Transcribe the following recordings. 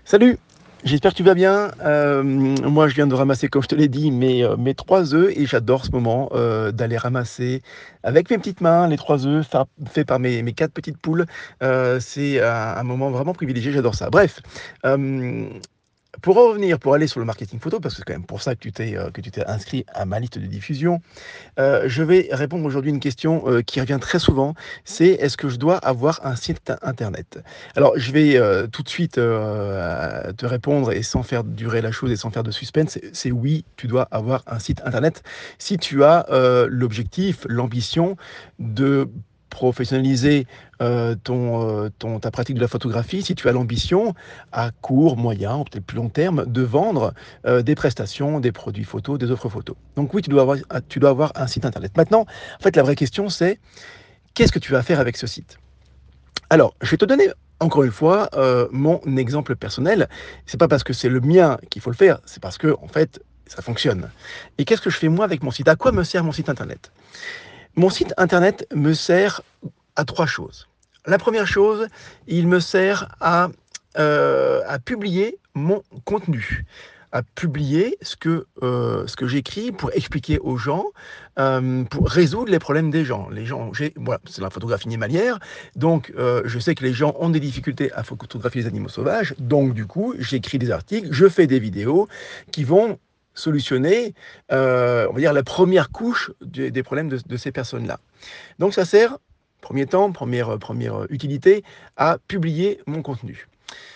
Salut, j'espère que tu vas bien. Moi, je viens de ramasser, comme je te l'ai dit, mes 3 œufs et j'adore ce moment, d'aller ramasser avec mes petites mains les 3 œufs faits par mes 4 petites poules. C'est un moment vraiment privilégié, j'adore ça. Bref, hem pour en revenir, pour aller sur le marketing photo, parce que c'est quand même pour ça que tu t'es inscrit à ma liste de diffusion, je vais répondre aujourd'hui à une question, qui revient très souvent, c'est: «Est-ce que je dois avoir un site internet?» Alors je vais, tout de suite, te répondre et sans faire durer la chose et sans faire de suspense, c'est oui, tu dois avoir un site internet si tu as, l'objectif, l'ambition de professionnaliser, ta pratique de la photographie, si tu as l'ambition à court, moyen ou peut-être plus long terme de vendre, des prestations, des produits photos, des offres photos. Donc oui, tu dois avoir un site internet. Maintenant, en fait, la vraie question c'est: qu'est-ce que tu vas faire avec ce site? Alors, je vais te donner encore une fois, mon exemple personnel. C'est pas parce que c'est le mien qu'il faut le faire, c'est parce que en fait, ça fonctionne. Et qu'est-ce que je fais moi avec mon site? À quoi me sert mon site internet? Mon site internet me sert à 3 choses. La première chose, il me sert à publier mon contenu, à publier ce que j'écris pour expliquer aux gens, pour résoudre les problèmes des gens. Les gens j'ai voilà, c'est la photographie animalière, donc je sais que les gens ont des difficultés à photographier les animaux sauvages, donc du coup, j'écris des articles, je fais des vidéos qui vont solutionner, on va dire la première couche des problèmes de ces personnes-là. Donc ça sert, premier temps, première utilité, à publier mon contenu,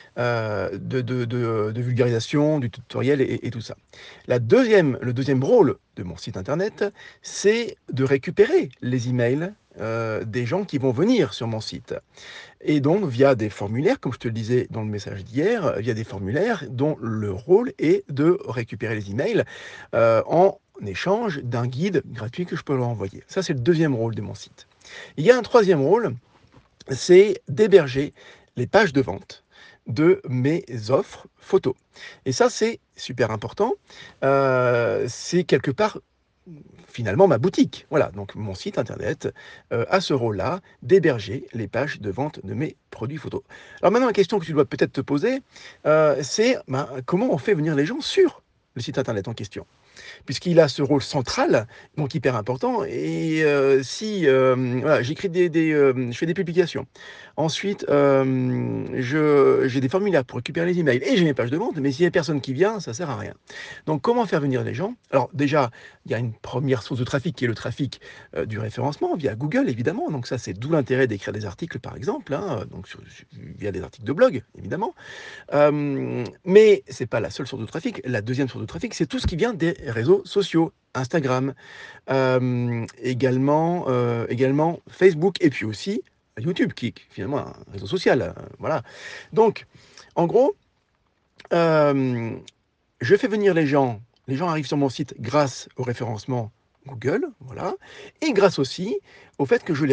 de vulgarisation, du tutoriel et tout ça. Le deuxième rôle de mon site internet, c'est de récupérer les emails, des gens qui vont venir sur mon site et donc via des formulaires, comme je te le disais dans le message d'hier, via des formulaires dont le rôle est de récupérer les emails, en échange d'un guide gratuit que je peux leur envoyer. Ça, c'est le deuxième rôle de mon site. Il y a un troisième rôle, c'est d'héberger les pages de vente de mes offres photos. Et ça, c'est super important. C'est quelque part, finalement, ma boutique. Voilà, donc mon site internet, a ce rôle-là d'héberger les pages de vente de mes produits photos. Alors maintenant, la question que tu dois peut-être te poser, c'est, ben, comment on fait venir les gens sur le site internet en question? Puisqu'il a ce rôle central, donc hyper important et si, voilà, j'écris je fais des publications. Ensuite, j'ai des formulaires pour récupérer les emails et j'ai mes pages de vente, mais s'il y a personne qui vient, ça sert à rien. Donc comment faire venir les gens? Alors déjà, il y a une première source de trafic qui est le trafic, du référencement via Google évidemment, donc ça, c'est d'où l'intérêt d'écrire des articles par exemple, hein, donc via des articles de blog évidemment. Mais c'est pas la seule source de trafic. La deuxième source de trafic, c'est tout ce qui vient des réseaux sociaux, Instagram, également Facebook et puis aussi YouTube qui est finalement un réseau social, voilà. Donc en gros, hem, je fais venir les gens arrivent sur mon site grâce au référencement Google, voilà, et grâce aussi au fait que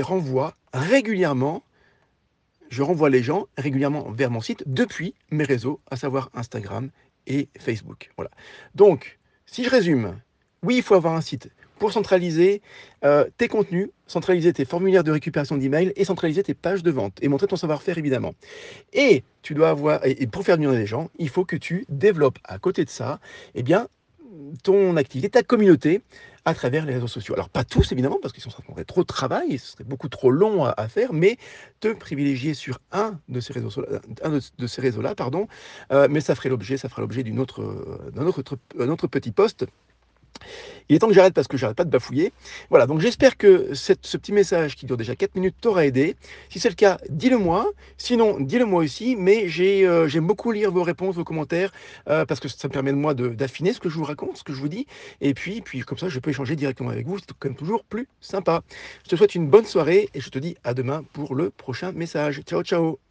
je renvoie les gens régulièrement vers mon site depuis mes réseaux, à savoir Instagram et Facebook. Voilà. Donc, si je résume, oui, il faut avoir un site pour centraliser tes contenus, centraliser tes formulaires de récupération d'emails et centraliser tes pages de vente et montrer ton savoir-faire évidemment. Et tu dois avoir, et pour faire venir les gens, il faut que tu développes à côté de ça, eh bien, ton activité, ta communauté à travers les réseaux sociaux. Alors pas tous évidemment, parce qu'ils sont ça prendrait trop de travail, ce serait beaucoup trop long à faire, mais te privilégier sur un de ces réseaux-là, pardon, mais ça fera l'objet d'un autre petit post. Il est temps que j'arrête parce que j'arrête pas de bafouiller. Voilà, donc j'espère que ce petit message qui dure déjà 4 minutes t'aura aidé. Si c'est le cas, dis-le moi. Sinon, dis-le moi aussi. Mais j'aime beaucoup lire vos réponses, vos commentaires, parce que ça me permet de moi d'affiner ce que je vous raconte, ce que je vous dis. Et puis comme ça, je peux échanger directement avec vous. C'est quand même toujours plus sympa. Je te souhaite une bonne soirée et je te dis à demain pour le prochain message. Ciao, ciao.